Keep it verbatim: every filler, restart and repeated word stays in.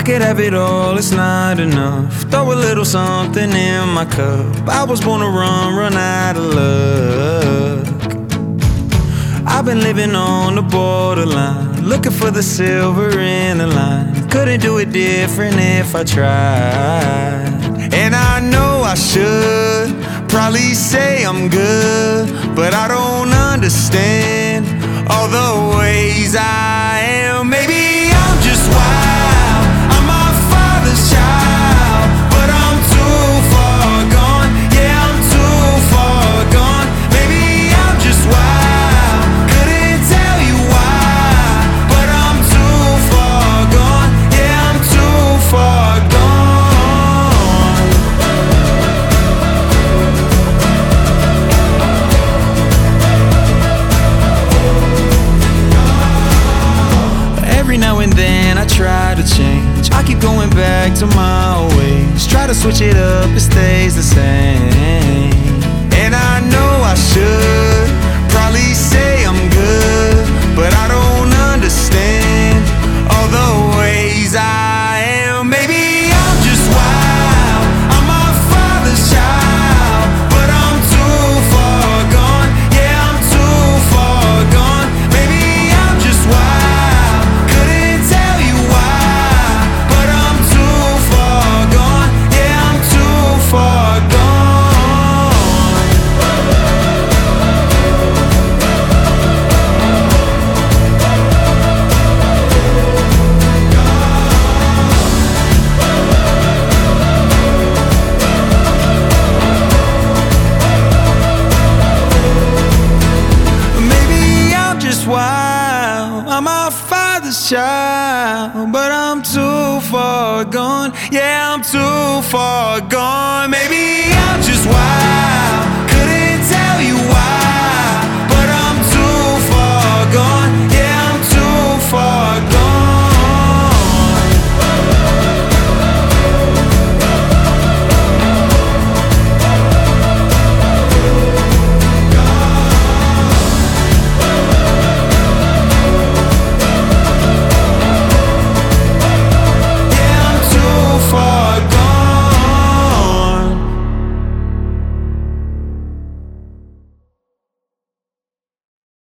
could have it all, it's not enough. Throw a little something in my cup. I was born to run, run out of luck. I've been living on the borderline, looking for the silver in the line. Couldn't do it different if I tried. And I know I should probably say I'm good, but I don't understand all the ways I am. Maybe I'm just wild, I'm my father's child, but I'm too far gone. Yeah, I'm too far gone. Maybe I'm just wild, couldn't tell you why, but I'm too far gone. Yeah, I'm too far gone. Every now and then I try to change, I keep going back to my ways. Try to switch it up, it stays the same. And I know I should probably say I'm good, but I don't understand all the ways I am. Maybe I'm just wild, I'm my father's child, but I'm too far gone. Yeah, I'm too far gone. Maybe I'm just wild, couldn't tell you why, but I'm too far gone. Yeah, I'm too far gone. Maybe I'm just wild, I'm my father's child, but I'm too far gone. Yeah, I'm too far gone. Maybe I'm just wild, couldn't tell you why, but I'm too far gone. Yeah, I'm too far